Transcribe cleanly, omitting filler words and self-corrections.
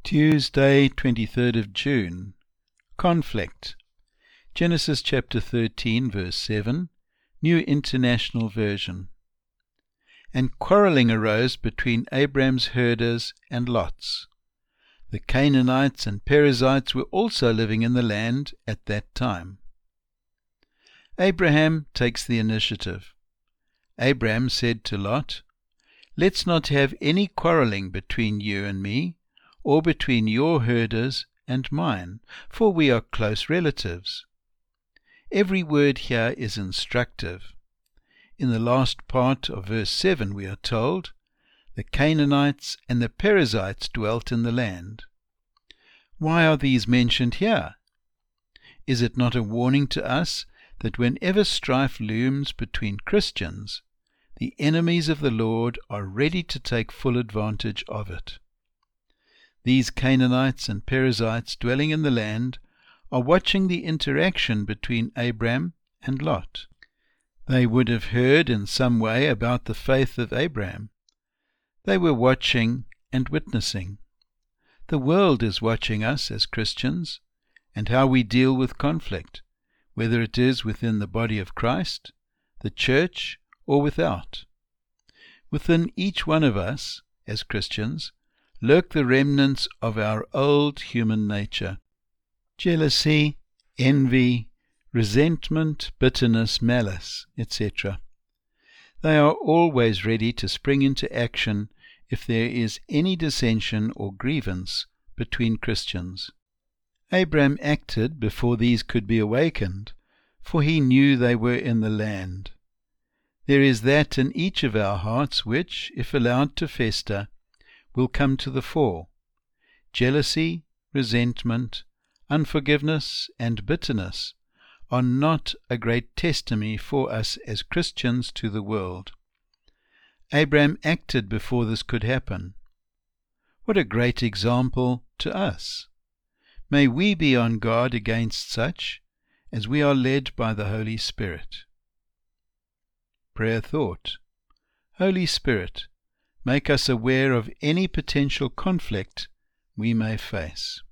Tuesday, 23rd of June. Conflict. Genesis chapter 13, verse 7, New International Version. And quarrelling arose between Abram's herders and Lot's. The Canaanites and Perizzites were also living in the land at that time. Abraham takes the initiative. Abram said to Lot, "Let's not have any quarrelling between you and me, or between your herders and mine, for we are close relatives." Every word here is instructive. In the last part of verse 7 we are told, "The Canaanites and the Perizzites dwelt in the land." Why are these mentioned here? Is it not a warning to us that whenever strife looms between Christians, the enemies of the Lord are ready to take full advantage of it? These Canaanites and Perizzites dwelling in the land are watching the interaction between Abram and Lot. They would have heard in some way about the faith of Abram. They were watching and witnessing. The world is watching us as Christians and how we deal with conflict, whether it is within the body of Christ, the church, or without. Within each one of us, as Christians, lurk the remnants of our old human nature: jealousy, envy, resentment, bitterness, malice, etc. They are always ready to spring into action if there is any dissension or grievance between Christians. Abram acted before these could be awakened, for he knew they were in the land. There is that in each of our hearts which, if allowed to fester, will come to the fore. Jealousy, resentment, unforgiveness, and bitterness are not a great testimony for us as Christians to the world. Abram acted before this could happen. What a great example to us! May we be on guard against such, as we are led by the Holy Spirit. Prayer thought. Holy Spirit, make us aware of any potential conflict we may face.